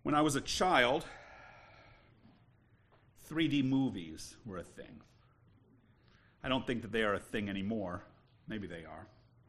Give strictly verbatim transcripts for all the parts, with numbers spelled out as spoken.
When I was a child, three D movies were a thing. I don't think that they are a thing anymore. Maybe they are.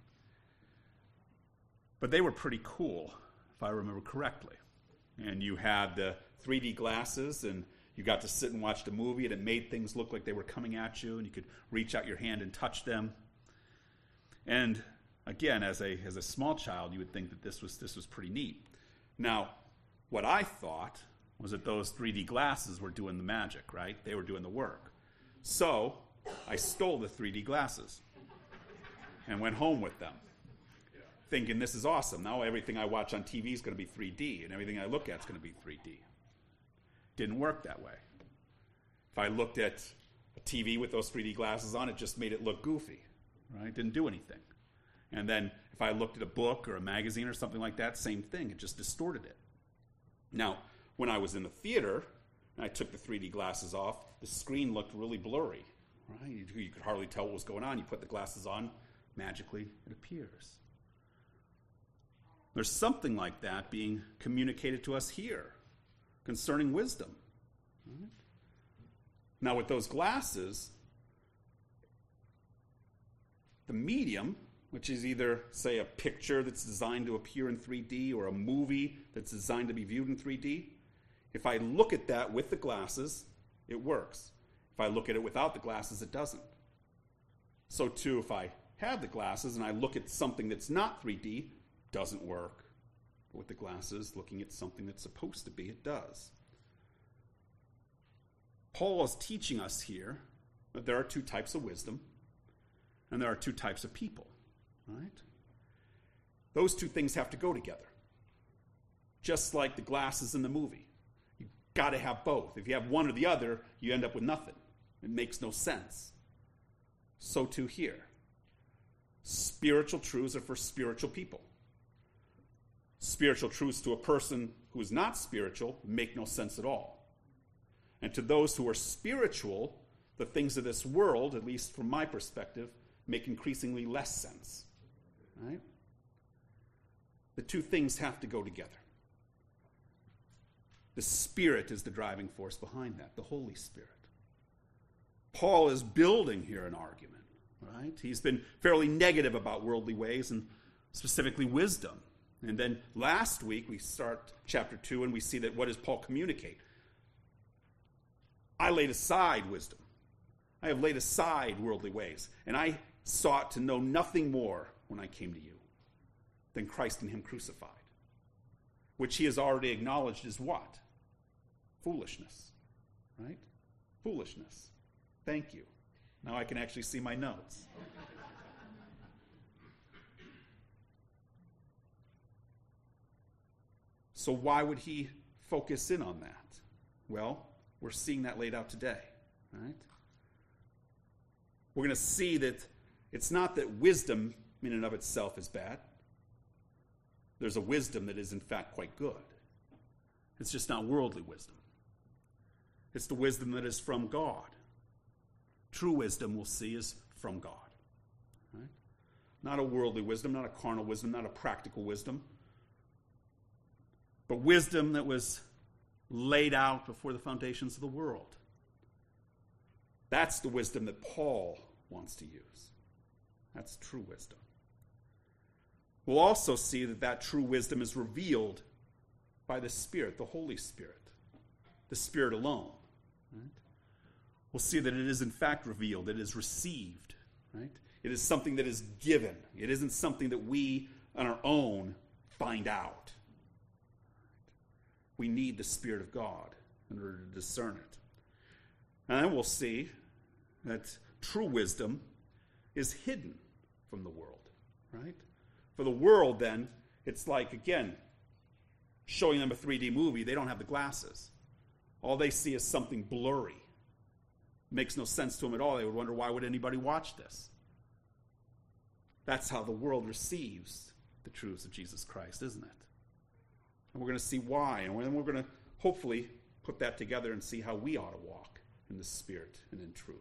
But they were pretty cool, if I remember correctly. And you had the three D glasses, and you got to sit and watch the movie, and it made things look like they were coming at you, and you could reach out your hand and touch them. And again, as a as a small child, you would think that this was this was pretty neat. Now, what I thought was that those three D glasses were doing the magic, right? They were doing the work. So I stole the three D glasses and went home with them, thinking this is awesome. Now everything I watch on T V is going to be three D, and everything I look at is going to be three D. Didn't work that way. If I looked at a T V with those three D glasses on, it just made it look goofy, right? Didn't do anything. And then if I looked at a book or a magazine or something like that, same thing. It just distorted it. Now, when I was in the theater and I took the three D glasses off, the screen looked really blurry, right? You, you could hardly tell what was going on. You put the glasses on, magically it appears. There's something like that being communicated to us here concerning wisdom. Right? Now, with those glasses, the medium, which is either, say, a picture that's designed to appear in three D or a movie that's designed to be viewed in three D, if I look at that with the glasses, it works. If I look at it without the glasses, it doesn't. So, too, if I have the glasses and I look at something that's not three D, it doesn't work. But with the glasses, looking at something that's supposed to be, it does. Paul is teaching us here that there are two types of wisdom and there are two types of people. Right? Those two things have to go together. Just like the glasses in the movie. You've got to have both. If you have one or the other, you end up with nothing. It makes no sense. So too here. Spiritual truths are for spiritual people. Spiritual truths to a person who is not spiritual make no sense at all. And to those who are spiritual, the things of this world, at least from my perspective, make increasingly less sense. Right? The two things have to go together. The Spirit is the driving force behind that, the Holy Spirit. Paul is building here an argument, right? He's been fairly negative about worldly ways and specifically wisdom. And then last week we start chapter two and we see that what does Paul communicate? I laid aside wisdom. I have laid aside worldly ways, and I sought to know nothing more when I came to you than Christ and him crucified, which he has already acknowledged is what? Foolishness, right? Foolishness. Thank you. Now I can actually see my notes. So why would he focus in on that? Well, we're seeing that laid out today, right? We're going to see that it's not that wisdom in and of itself is bad. There's a wisdom that is in fact quite good. It's just not worldly wisdom. It's the wisdom that is from God. True wisdom, we'll see, is from God. Right? Not a worldly wisdom, not a carnal wisdom, not a practical wisdom, but wisdom that was laid out before the foundations of the world. That's the wisdom that Paul wants to use. That's true wisdom. We'll also see that that true wisdom is revealed by the Spirit, the Holy Spirit, the Spirit alone. Right? We'll see that it is in fact revealed. It is received. Right? It is something that is given. It isn't something that we on our own find out. We need the Spirit of God in order to discern it. And then we'll see that true wisdom is hidden from the world, right? For the world, then, it's like, again, showing them a three D movie, they don't have the glasses. All they see is something blurry. Makes no sense to them at all. They would wonder, why would anybody watch this? That's how the world receives the truths of Jesus Christ, isn't it? And we're going to see why, and then we're going to hopefully put that together and see how we ought to walk in the Spirit and in truth.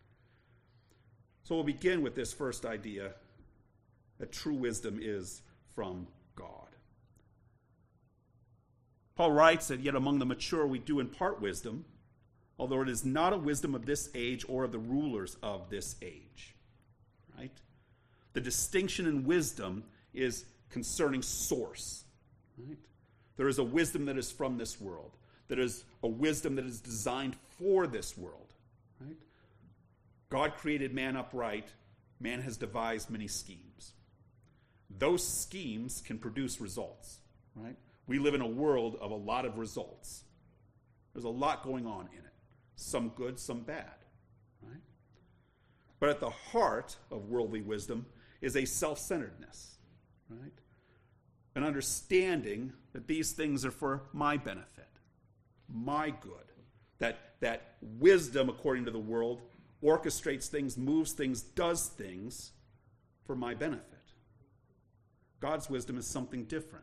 So we'll begin with this first idea that true wisdom is from God. Paul writes that yet among the mature we do impart wisdom, although it is not a wisdom of this age or of the rulers of this age. Right? The distinction in wisdom is concerning source. Right? There is a wisdom that is from this world. There is a wisdom that is designed for this world. Right? God created man upright. Man has devised many schemes. Those schemes can produce results. Right? We live in a world of a lot of results. There's a lot going on in it. Some good, some bad. Right? But at the heart of worldly wisdom is a self-centeredness. Right? An understanding that these things are for my benefit, my good. That, that wisdom, according to the world, orchestrates things, moves things, does things for my benefit. God's wisdom is something different.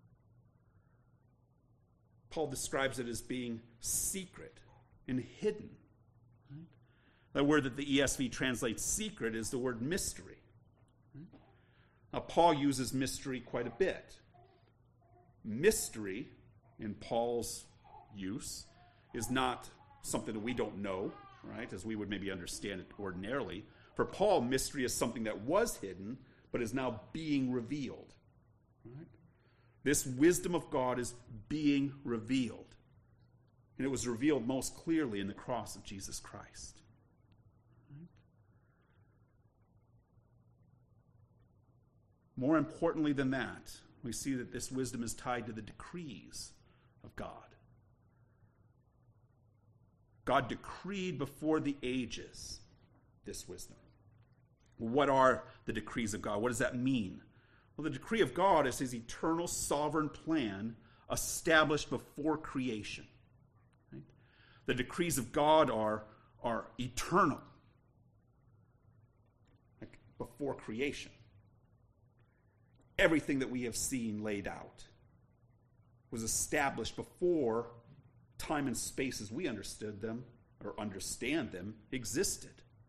Paul describes it as being secret and hidden. Right? The word that the E S V translates secret is the word mystery. Right? Now, Paul uses mystery quite a bit. Mystery, in Paul's use, is not something that we don't know, right, as we would maybe understand it ordinarily. For Paul, mystery is something that was hidden, but is now being revealed. Right? This wisdom of God is being revealed. And it was revealed most clearly in the cross of Jesus Christ. Right? More importantly than that, we see that this wisdom is tied to the decrees of God. God decreed before the ages this wisdom. What are the decrees of God? What does that mean? Well, the decree of God is his eternal sovereign plan established before creation. Right? The decrees of God are, are eternal, like before creation. Everything that we have seen laid out was established before time and space as we understood them or understand them existed.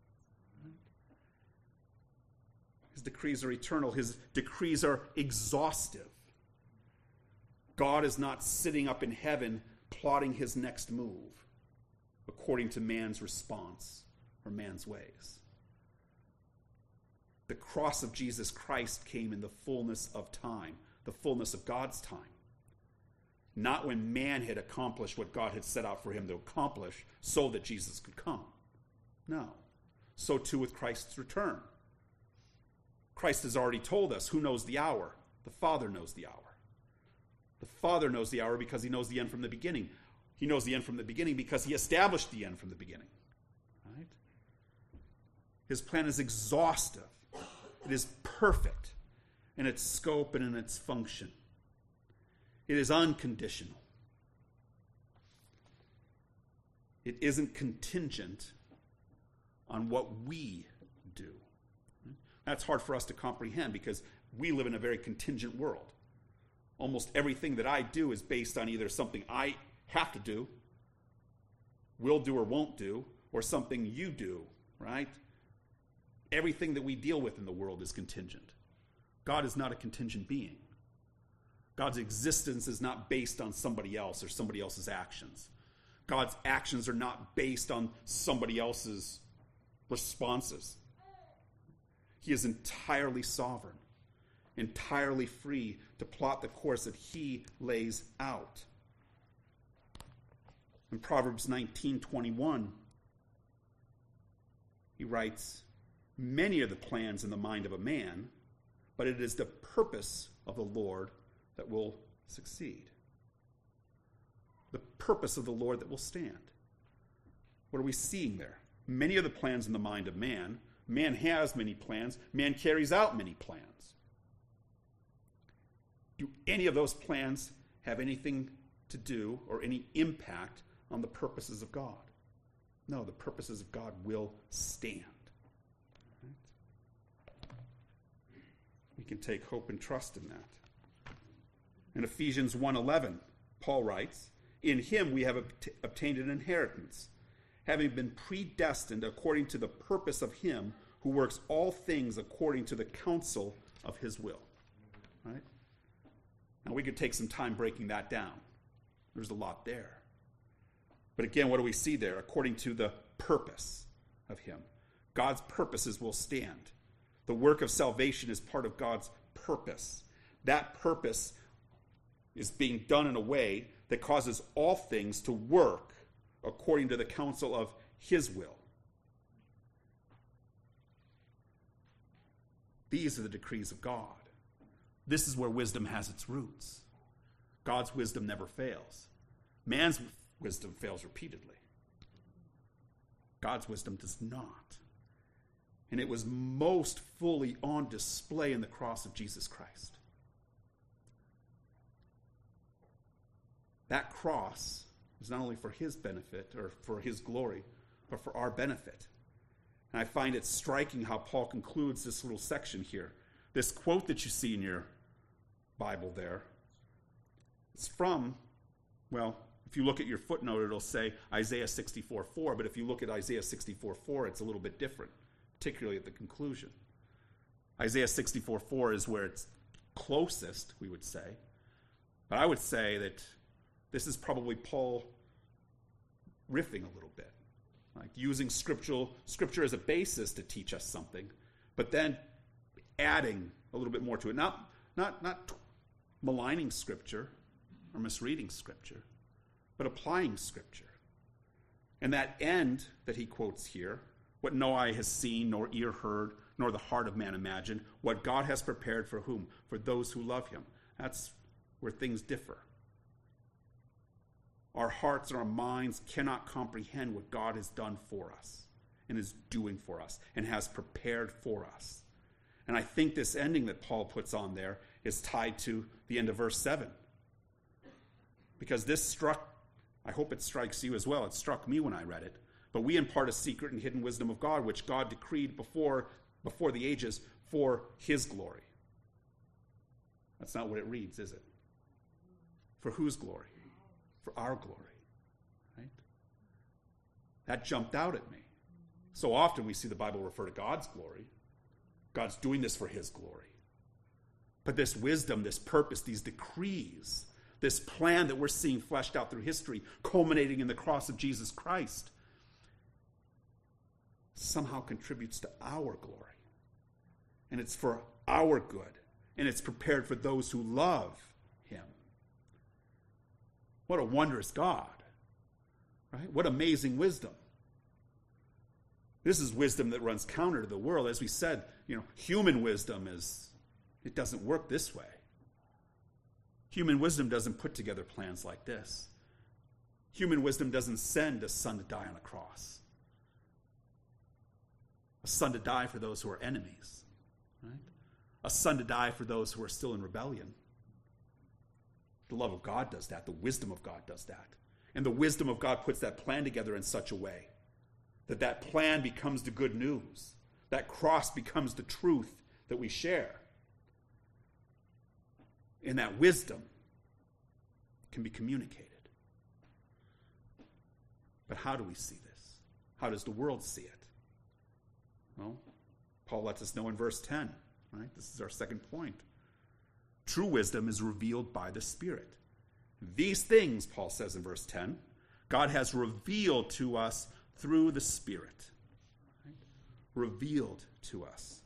His decrees are eternal. His decrees are exhaustive. God is not sitting up in heaven plotting his next move according to man's response or man's ways. The cross of Jesus Christ came in the fullness of time, the fullness of God's time. Not when man had accomplished what God had set out for him to accomplish so that Jesus could come. No. So too with Christ's return. Christ has already told us who knows the hour. The Father knows the hour. The Father knows the hour because he knows the end from the beginning. He knows the end from the beginning because he established the end from the beginning. Right? His plan is exhaustive. It is perfect in its scope and in its function. It is unconditional. It isn't contingent on what we do. That's hard for us to comprehend because we live in a very contingent world. Almost everything that I do is based on either something I have to do, will do or won't do, or something you do, right? Everything that we deal with in the world is contingent. God is not a contingent being. God's existence is not based on somebody else or somebody else's actions. God's actions are not based on somebody else's responses. He is entirely sovereign, entirely free to plot the course that he lays out. In Proverbs nineteen twenty-one, he writes, "Many are the plans in the mind of a man, but it is the purpose of the Lord that will succeed." The purpose of the Lord that will stand. What are we seeing there? Many are the plans in the mind of man. Man has many plans. Man carries out many plans. Do any of those plans have anything to do or any impact on the purposes of God? No, the purposes of God will stand. Right? We can take hope and trust in that. In Ephesians one eleven, Paul writes, "In him we have obt- obtained an inheritance, having been predestined according to the purpose of him who works all things according to the counsel of his will." Right? Now we could take some time breaking that down. There's a lot there. But again, what do we see there? According to the purpose of him. God's purposes will stand. The work of salvation is part of God's purpose. That purpose is being done in a way that causes all things to work according to the counsel of his will. These are the decrees of God. This is where wisdom has its roots. God's wisdom never fails. Man's wisdom fails repeatedly. God's wisdom does not. And it was most fully on display in the cross of Jesus Christ. That cross is not only for his benefit or for his glory, but for our benefit. And I find it striking how Paul concludes this little section here. This quote that you see in your Bible there, it's from, well, if you look at your footnote, it'll say Isaiah sixty-four four, but if you look at Isaiah sixty-four four, it's a little bit different, particularly at the conclusion. Isaiah sixty-four four is where it's closest, we would say. But I would say that this is probably Paul riffing a little bit, like using scriptural scripture as a basis to teach us something, but then adding a little bit more to it. Not, not, not maligning scripture or misreading scripture, but applying scripture. And that end that he quotes here, what no eye has seen, nor ear heard, nor the heart of man imagined, what God has prepared for whom? For those who love him. That's where things differ. Our hearts and our minds cannot comprehend what God has done for us and is doing for us and has prepared for us. And I think this ending that Paul puts on there is tied to the end of verse seven. Because this struck, I hope it strikes you as well. It struck me when I read it. But we impart a secret and hidden wisdom of God, which God decreed before, before the ages for his glory. That's not what it reads, is it? For whose glory? For our glory, right? That jumped out at me. So often we see the Bible refer to God's glory. God's doing this for his glory. But this wisdom, this purpose, these decrees, this plan that we're seeing fleshed out through history, culminating in the cross of Jesus Christ, somehow contributes to our glory. And it's for our good. And it's prepared for those who love him. What a wondrous God, right? What amazing wisdom. This is wisdom that runs counter to the world. As we said, you know, human wisdom is, it doesn't work this way. Human wisdom doesn't put together plans like this. Human wisdom doesn't send a son to die on a cross. A son to die for those who are enemies, right? A son to die for those who are still in rebellion. The love of God does that. The wisdom of God does that. And the wisdom of God puts that plan together in such a way that that plan becomes the good news. That cross becomes the truth that we share. And that wisdom can be communicated. But how do we see this? How does the world see it? Well, Paul lets us know in verse ten, right? This is our second point. True wisdom is revealed by the Spirit. These things, Paul says in verse ten, God has revealed to us through the Spirit. Right? Revealed to us.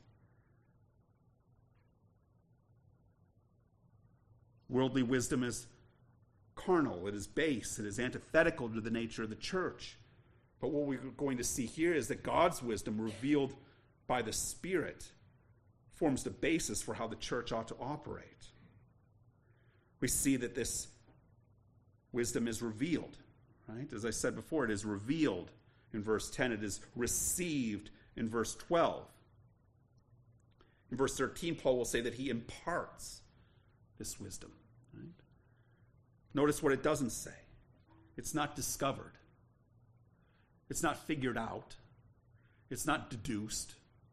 Worldly wisdom is carnal, it is base, it is antithetical to the nature of the church. But what we're going to see here is that God's wisdom revealed by the Spirit forms the basis for how the church ought to operate. We see that this wisdom is revealed, right? As I said before, it is revealed in verse ten. It is received in verse twelve. In verse thirteen, Paul will say that he imparts this wisdom, right? Notice what it doesn't say. It's not discovered. It's not figured out. It's not deduced.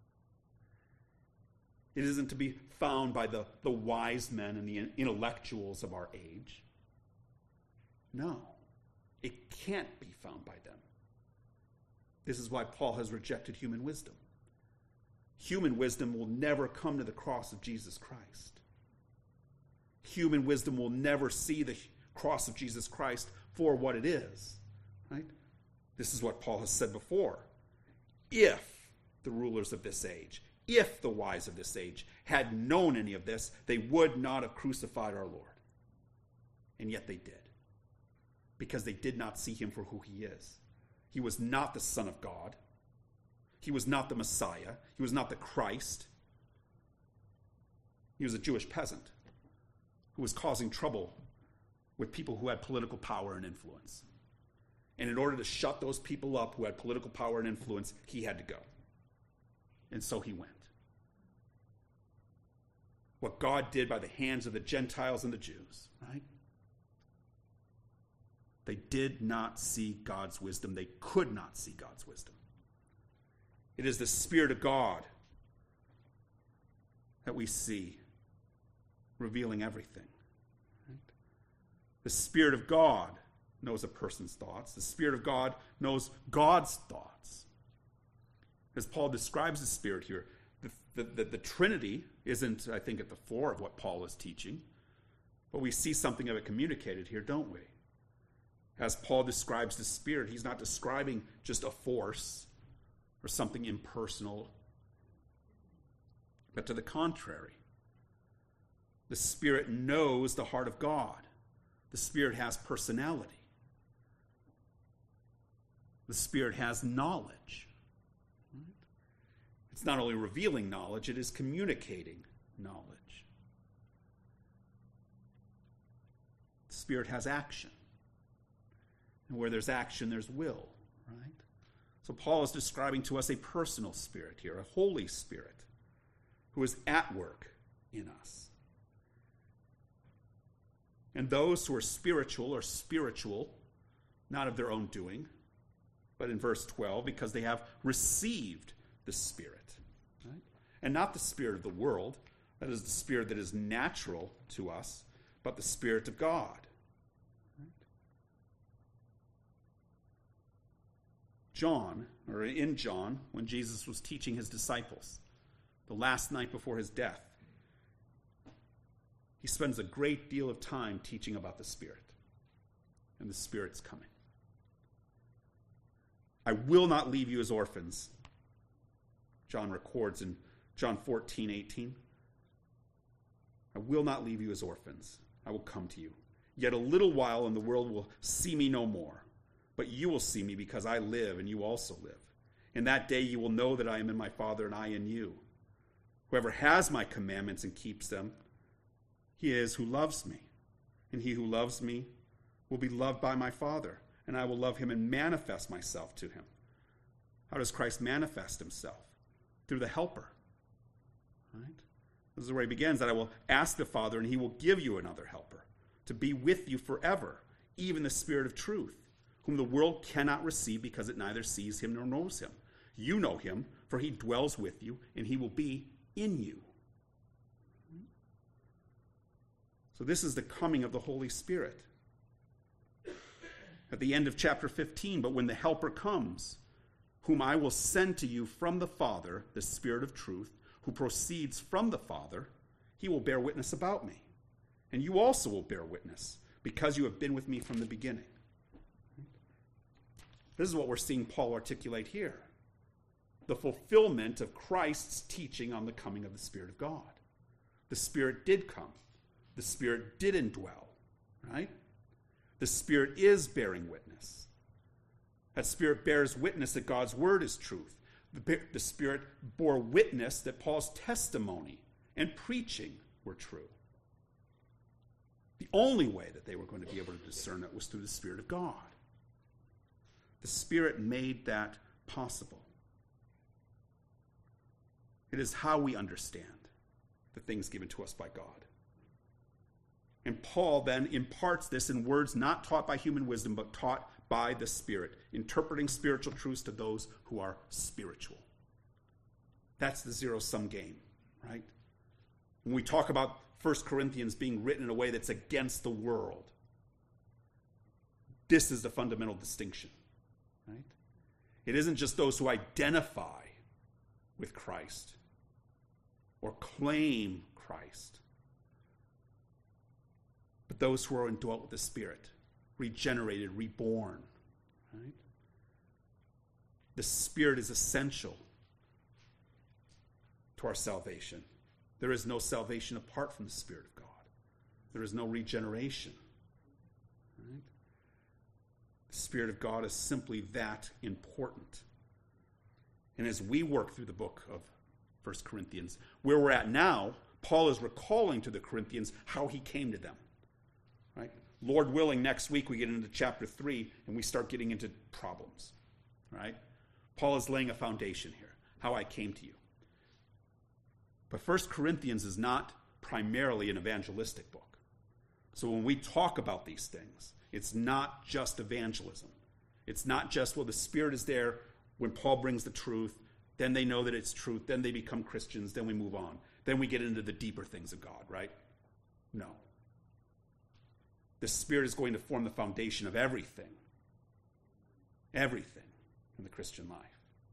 It isn't to be found by the, the wise men and the intellectuals of our age. No, it can't be found by them. This is why Paul has rejected human wisdom. Human wisdom will never come to the cross of Jesus Christ. Human wisdom will never see the cross of Jesus Christ for what it is. Right? This is what Paul has said before. If the rulers of this age, if the wise of this age had known any of this, they would not have crucified our Lord. And yet they did. Because they did not see him for who he is. He was not the Son of God. He was not the Messiah. He was not the Christ. He was a Jewish peasant who was causing trouble with people who had political power and influence. And in order to shut those people up who had political power and influence, he had to go. And so he went. What God did by the hands of the Gentiles and the Jews, right? They did not see God's wisdom. They could not see God's wisdom. It is the Spirit of God that we see revealing everything. Right? The Spirit of God knows a person's thoughts. The Spirit of God knows God's thoughts. As Paul describes the Spirit here, the, the, the, the Trinity isn't, I think, at the fore of what Paul is teaching, but we see something of it communicated here, don't we? As Paul describes the Spirit, he's not describing just a force or something impersonal, but to the contrary. The Spirit knows the heart of God. The Spirit has personality. The Spirit has knowledge. It's not only revealing knowledge, it is communicating knowledge. The Spirit has action. And where there's action, there's will, right? So Paul is describing to us a personal Spirit here, a Holy Spirit, who is at work in us. And those who are spiritual are spiritual, not of their own doing, but in verse twelve, because they have received the Spirit, right? And not the spirit of the world, that is the spirit that is natural to us, but the Spirit of God. Right? John, or in John, when Jesus was teaching his disciples, the last night before his death, he spends a great deal of time teaching about the Spirit. And the Spirit's coming. I will not leave you as orphans, John records in John fourteen eighteen. I will not leave you as orphans. I will come to you. Yet a little while and the world will see me no more. But you will see me because I live and you also live. In that day you will know that I am in my Father and I in you. Whoever has my commandments and keeps them, he is who loves me. And he who loves me will be loved by my Father, and I will love him and manifest myself to him. How does Christ manifest himself? Through the Helper. Right? This is where he begins, that I will ask the Father, and he will give you another Helper, to be with you forever, even the Spirit of truth, whom the world cannot receive because it neither sees him nor knows him. You know him, for he dwells with you, and he will be in you. So this is the coming of the Holy Spirit. At the end of chapter fifteen, but when the Helper comes, whom I will send to you from the Father, the Spirit of truth, who proceeds from the Father, he will bear witness about me. And you also will bear witness, because you have been with me from the beginning. This is what we're seeing Paul articulate here. The fulfillment of Christ's teaching on the coming of the Spirit of God. The Spirit did come. The Spirit did indwell, right? The Spirit is bearing witness. That Spirit bears witness that God's word is truth. The, the Spirit bore witness that Paul's testimony and preaching were true. The only way that they were going to be able to discern it was through the Spirit of God. The Spirit made that possible. It is how we understand the things given to us by God. And Paul then imparts this in words not taught by human wisdom, but taught by the Spirit, interpreting spiritual truths to those who are spiritual. That's the zero-sum game, right? When we talk about First Corinthians being written in a way that's against the world, this is the fundamental distinction, right? It isn't just those who identify with Christ or claim Christ, but those who are indwelt with the Spirit, regenerated, reborn. Right? The Spirit is essential to our salvation. There is no salvation apart from the Spirit of God. There is no regeneration. Right? The Spirit of God is simply that important. And as we work through the book of First Corinthians, where we're at now, Paul is recalling to the Corinthians how he came to them. Right? Lord willing, next week we get into chapter three and we start getting into problems. Right? Paul is laying a foundation here, how I came to you. But First Corinthians is not primarily an evangelistic book. So when we talk about these things, it's not just evangelism. It's not just, well, the Spirit is there when Paul brings the truth, then they know that it's truth, then they become Christians, then we move on. Then we get into the deeper things of God, right? No. The Spirit is going to form the foundation of everything. Everything in the Christian life.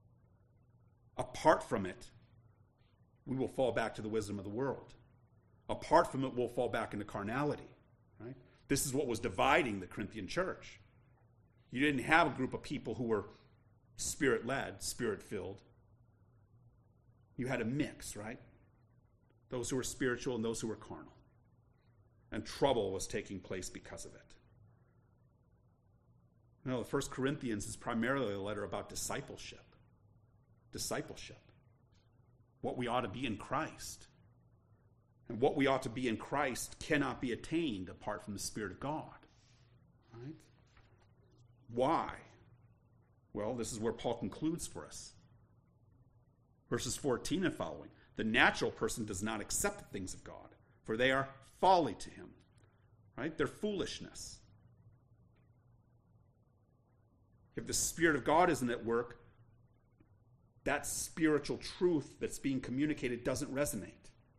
Apart from it, we will fall back to the wisdom of the world. Apart from it, we'll fall back into carnality. Right? This is what was dividing the Corinthian church. You didn't have a group of people who were Spirit-led, Spirit-filled. You had a mix, right? Those who were spiritual and those who were carnal. And trouble was taking place because of it. No, the First Corinthians is primarily a letter about discipleship. Discipleship. What we ought to be in Christ. And what we ought to be in Christ cannot be attained apart from the Spirit of God. Right? Why? Well, this is where Paul concludes for us. Verses fourteen and following. The natural person does not accept the things of God, for they are folly to him. Right? They're foolishness. If the Spirit of God isn't at work, that spiritual truth that's being communicated doesn't resonate.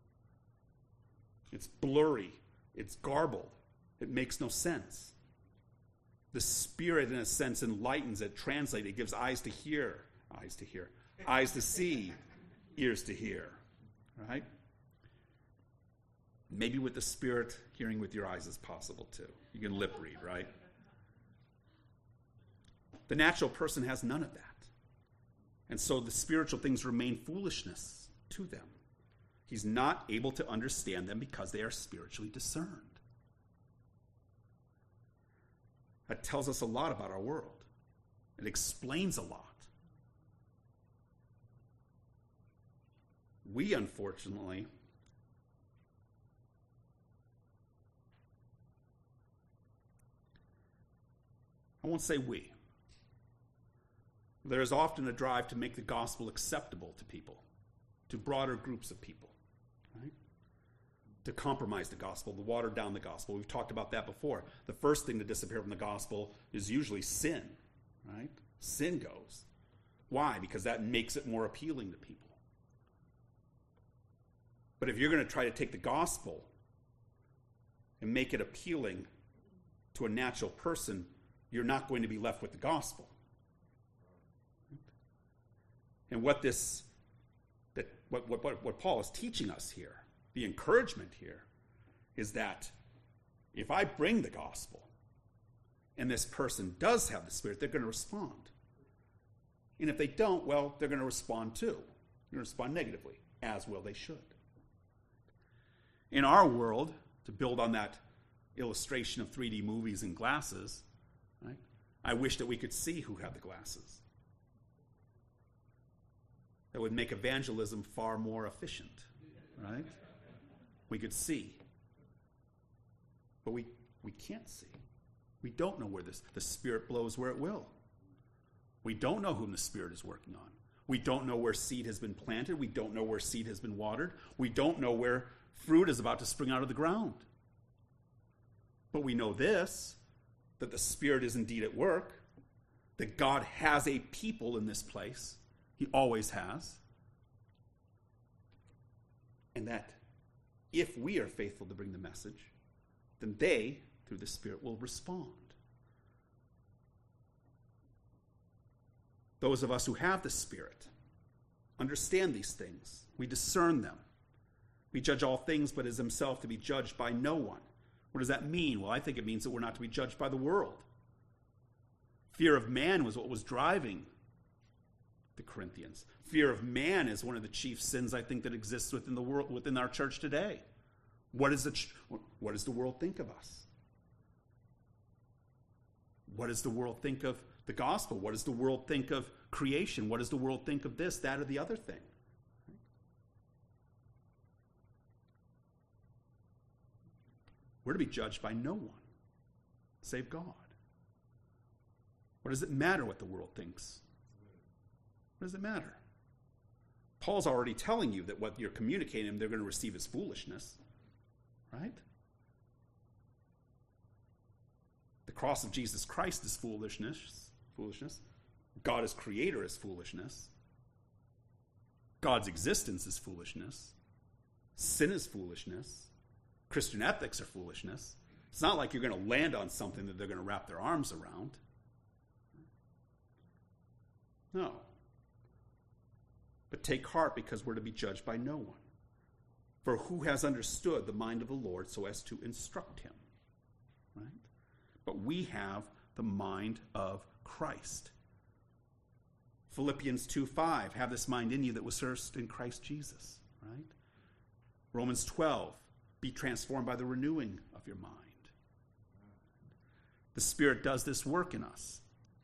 It's blurry. It's garbled. It makes no sense. The Spirit, in a sense, enlightens it, translates it, gives eyes to hear, eyes to hear, eyes to see, ears to hear. Right? Maybe with the Spirit, hearing with your eyes is possible too. You can lip read, right? The natural person has none of that. And so the spiritual things remain foolishness to them. He's not able to understand them because they are spiritually discerned. That tells us a lot about our world. It explains a lot. We, unfortunately, I won't say we. There is often a drive to make the gospel acceptable to people, to broader groups of people, right? To compromise the gospel, to water down the gospel. We've talked about that before. The first thing to disappear from the gospel is usually sin, right? Sin goes. Why? Because that makes it more appealing to people. But if you're going to try to take the gospel and make it appealing to a natural person, you're not going to be left with the gospel. And what this, that what, what, what Paul is teaching us here, the encouragement here, is that if I bring the gospel and this person does have the Spirit, they're going to respond. And if they don't, well, they're going to respond too. They're going to respond negatively, as well they should. In our world, to build on that illustration of three D movies and glasses, right, I wish that we could see who had the glasses. That would make evangelism far more efficient, right? We could see. But we, we can't see. We don't know where this, the Spirit blows where it will. We don't know whom the Spirit is working on. We don't know where seed has been planted. We don't know where seed has been watered. We don't know where fruit is about to spring out of the ground. But we know this, that the Spirit is indeed at work, that God has a people in this place. He always has. And that if we are faithful to bring the message, then they, through the Spirit, will respond. Those of us who have the Spirit understand these things. We discern them. We judge all things, but is himself to be judged by no one. What does that mean? Well, I think it means that we're not to be judged by the world. Fear of man was what was driving the Corinthians. Fear of man is one of the chief sins, I think, that exists within the world, within our church today. What, is the, what does the world think of us? What does the world think of the gospel? What does the world think of creation? What does the world think of this, that, or the other thing? We're to be judged by no one, save God. What does it matter what the world thinks? What does it matter? Paul's already telling you that what you're communicating to them, they're going to receive as foolishness. Right? The cross of Jesus Christ is foolishness. Foolishness. God as creator is foolishness. God's existence is foolishness. Sin is foolishness. Christian ethics are foolishness. It's not like you're going to land on something that they're going to wrap their arms around. No. But take heart, because we're to be judged by no one. For who has understood the mind of the Lord so as to instruct him? Right? But we have the mind of Christ. Philippians two five, have this mind in you that was first in Christ Jesus. Right? Romans twelve, be transformed by the renewing of your mind. The Spirit does this work in us.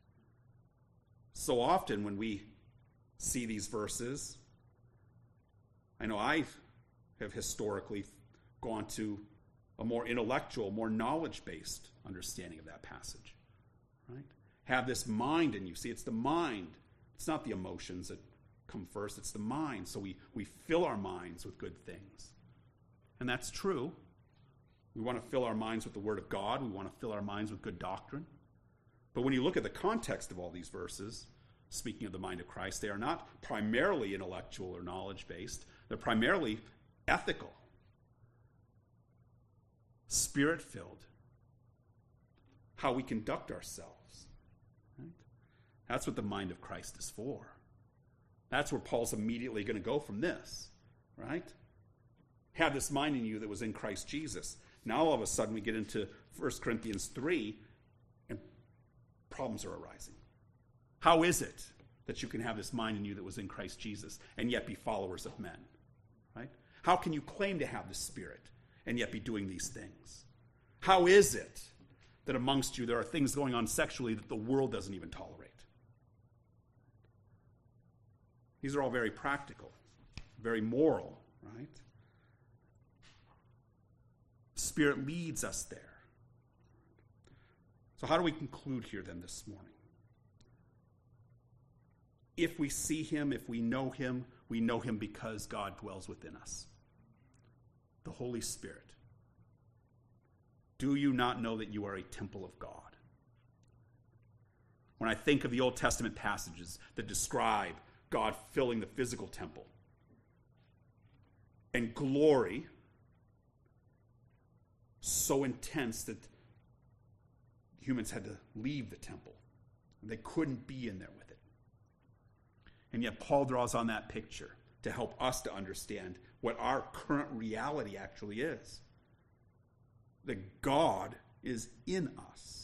So often when we see these verses, I know I have historically gone to a more intellectual, more knowledge-based understanding of that passage. Right? Have this mind in you. See, it's the mind. It's not the emotions that come first. It's the mind. So we, we fill our minds with good things. And that's true. We want to fill our minds with the Word of God. We want to fill our minds with good doctrine. But when you look at the context of all these verses, speaking of the mind of Christ, they are not primarily intellectual or knowledge-based. They're primarily ethical, Spirit-filled, how we conduct ourselves. Right? That's what the mind of Christ is for. That's where Paul's immediately going to go from this, right? Have this mind in you that was in Christ Jesus. Now all of a sudden we get into First Corinthians three, and problems are arising. How is it that you can have this mind in you that was in Christ Jesus and yet be followers of men? Right? How can you claim to have the Spirit and yet be doing these things? How is it that amongst you there are things going on sexually that the world doesn't even tolerate? These are all very practical, very moral, right? Spirit leads us there. So how do we conclude here then this morning? If we see him, if we know him, we know him because God dwells within us. The Holy Spirit. Do you not know that you are a temple of God? When I think of the Old Testament passages that describe God filling the physical temple and glory so intense that humans had to leave the temple. They couldn't be in there with it. And yet Paul draws on that picture to help us to understand what our current reality actually is. That God is in us.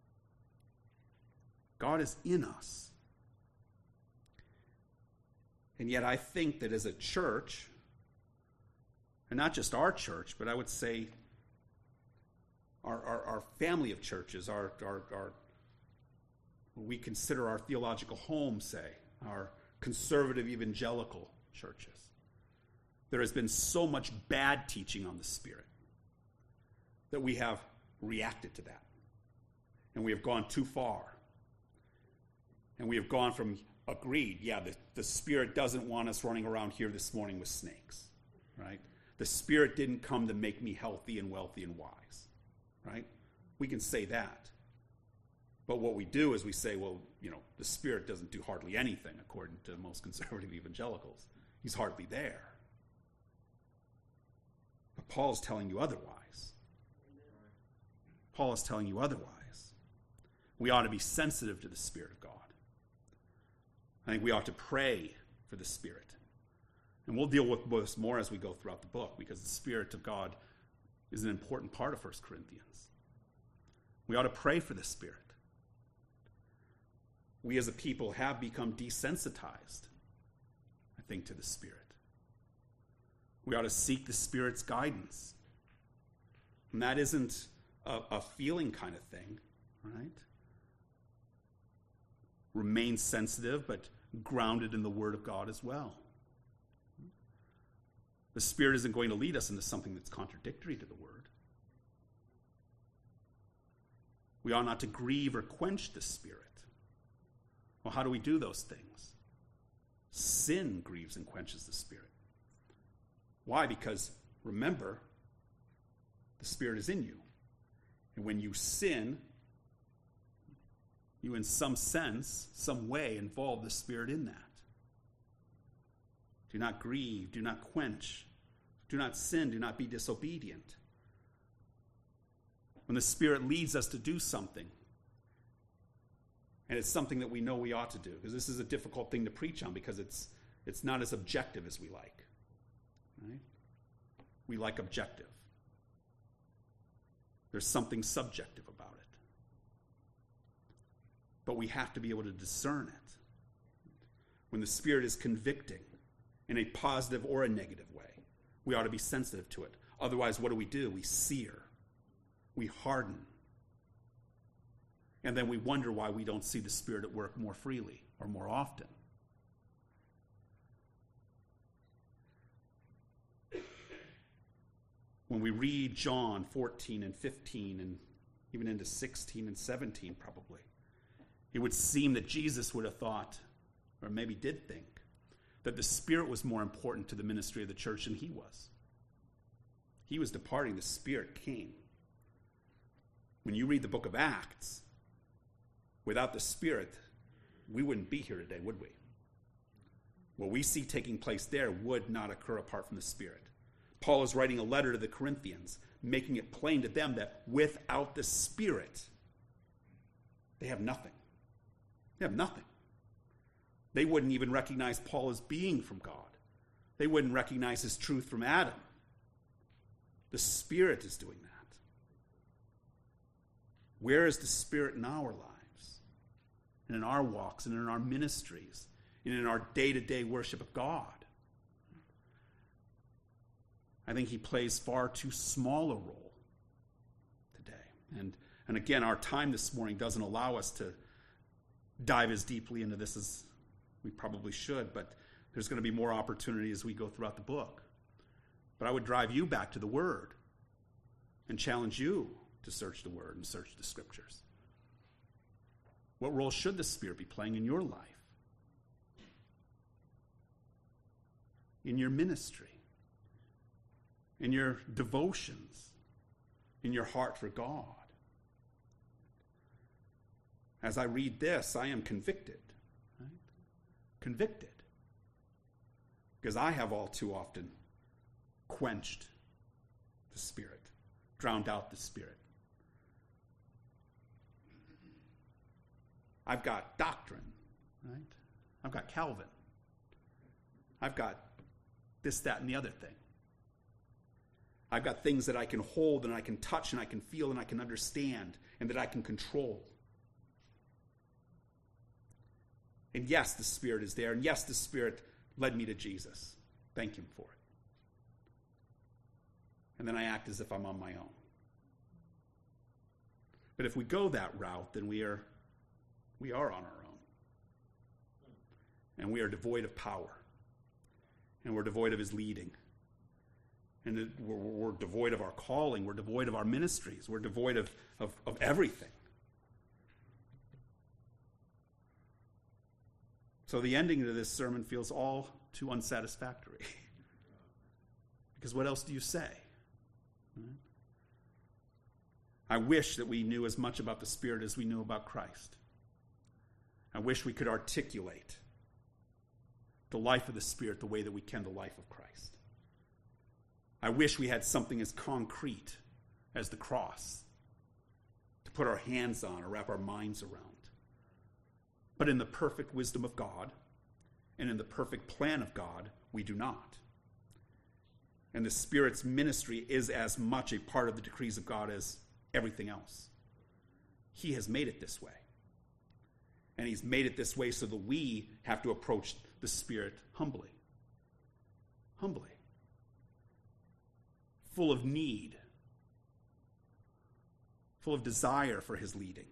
God is in us. And yet I think that as a church, and not just our church, but I would say our, our, our family of churches, our, our, our what we consider our theological home, say, our conservative evangelical churches. There has been so much bad teaching on the Spirit that we have reacted to that. And we have gone too far. And we have gone from, agreed, yeah, the, the Spirit doesn't want us running around here this morning with snakes, right? The Spirit didn't come to make me healthy and wealthy and wise, right? We can say that. But what we do is we say, well, you know, the Spirit doesn't do hardly anything according to most conservative evangelicals. He's hardly there. But Paul's telling you otherwise. Paul is telling you otherwise. We ought to be sensitive to the Spirit of God. I think we ought to pray for the Spirit. And we'll deal with this more as we go throughout the book, because the Spirit of God is an important part of First Corinthians. We ought to pray for the Spirit. We as a people have become desensitized, I think, to the Spirit. We ought to seek the Spirit's guidance. And that isn't a, a feeling kind of thing, right? Remain sensitive, but grounded in the Word of God as well. The Spirit isn't going to lead us into something that's contradictory to the Word. We ought not to grieve or quench the Spirit. Well, how do we do those things? Sin grieves and quenches the Spirit. Why? Because, remember, the Spirit is in you. And when you sin, you in some sense, some way, involve the Spirit in that. Do not grieve, do not quench, do not sin, do not be disobedient. When the Spirit leads us to do something, and it's something that we know we ought to do, because this is a difficult thing to preach on because it's it's not as objective as we like. Right? We like objective. There's something subjective about it. But we have to be able to discern it. When the Spirit is convicting in a positive or a negative way, we ought to be sensitive to it. Otherwise, what do we do? We sear. We harden. And then we wonder why we don't see the Spirit at work more freely or more often. When we read John fourteen and fifteen and even into sixteen and seventeen probably, it would seem that Jesus would have thought, or maybe did think, that the Spirit was more important to the ministry of the church than he was. He was departing, the Spirit came. When you read the book of Acts, without the Spirit, we wouldn't be here today, would we? What we see taking place there would not occur apart from the Spirit. Paul is writing a letter to the Corinthians, making it plain to them that without the Spirit, they have nothing. They have nothing. They wouldn't even recognize Paul as being from God. They wouldn't recognize his truth from Adam. The Spirit is doing that. Where is the Spirit in our lives? And in our walks, and in our ministries, and in our day-to-day worship of God? I think he plays far too small a role today. And, and again, our time this morning doesn't allow us to dive as deeply into this as we probably should, but there's going to be more opportunity as we go throughout the book. But I would drive you back to the Word and challenge you to search the Word and search the Scriptures. What role should the Spirit be playing in your life? In your ministry? In your devotions? In your heart for God? As I read this, I am convicted. Right? Convicted. Because I have all too often quenched the Spirit, drowned out the Spirit. I've got doctrine, right? I've got Calvin. I've got this, that, and the other thing. I've got things that I can hold and I can touch and I can feel and I can understand and that I can control. And yes, the Spirit is there. And yes, the Spirit led me to Jesus. Thank him for it. And then I act as if I'm on my own. But if we go that route, then we are we are on our own. And we are devoid of power. And we're devoid of his leading. And we're, we're devoid of our calling. We're devoid of our ministries. We're devoid of, of, of everything. So the ending to this sermon feels all too unsatisfactory. Because what else do you say? Right? I wish that we knew as much about the Spirit as we knew about Christ. I wish we could articulate the life of the Spirit the way that we can the life of Christ. I wish we had something as concrete as the cross to put our hands on or wrap our minds around. But in the perfect wisdom of God and in the perfect plan of God, we do not. And the Spirit's ministry is as much a part of the decrees of God as everything else. He has made it this way. And he's made it this way so that we have to approach the Spirit humbly. Humbly. Full of need. Full of desire for his leading.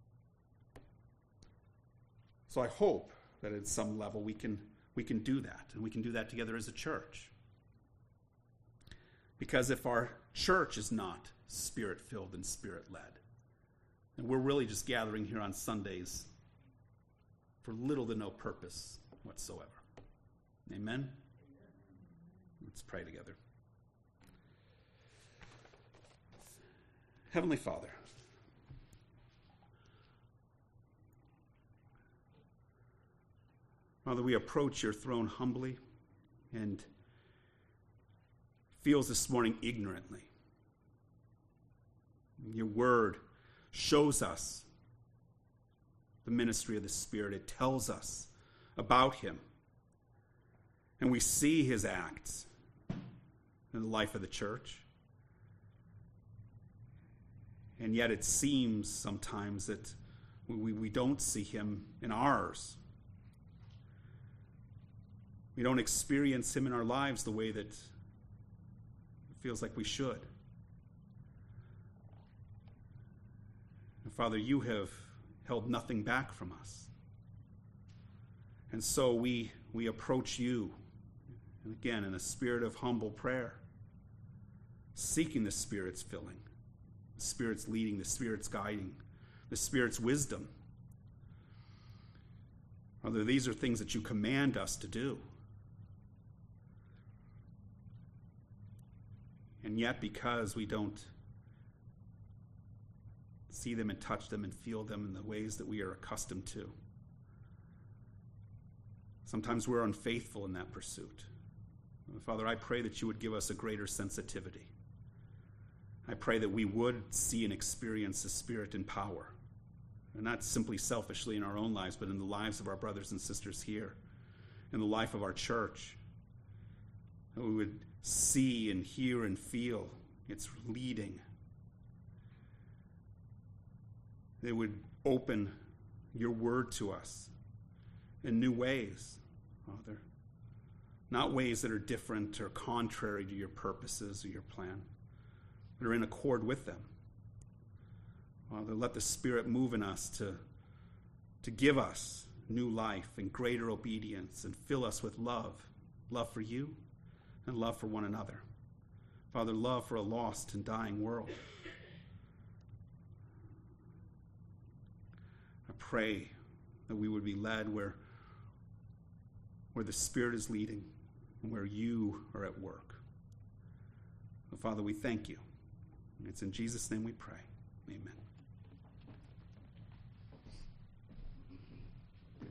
So I hope that at some level we can, we can do that. And we can do that together as a church. Because if our church is not Spirit-filled and Spirit-led, then we're really just gathering here on Sundays for little to no purpose whatsoever. Amen? Let's pray together. Heavenly Father, Father, we approach your throne humbly and feels this morning ignorantly. Your word shows us the ministry of the Spirit. It tells us about him. And we see his acts in the life of the church. And yet it seems sometimes that we, we don't see him in ours. We don't experience him in our lives the way that it feels like we should. And Father, you have held nothing back from us. And so we, we approach you, and again, in a spirit of humble prayer, seeking the Spirit's filling, the Spirit's leading, the Spirit's guiding, the Spirit's wisdom. Father, these are things that you command us to do. And yet, because we don't see them and touch them and feel them in the ways that we are accustomed to, sometimes we're unfaithful in that pursuit. Father, I pray that you would give us a greater sensitivity. I pray that we would see and experience the Spirit in power, and not simply selfishly in our own lives, but in the lives of our brothers and sisters here, in the life of our church. That we would see and hear and feel its leading. They would open your word to us in new ways, Father. Not ways that are different or contrary to your purposes or your plan, but are in accord with them. Father, let the Spirit move in us to, to give us new life and greater obedience and fill us with love, love for you and love for one another. Father, love for a lost and dying world. I pray that we would be led where, where the Spirit is leading and where you are at work. So, Father, we thank you. It's in Jesus' name we pray.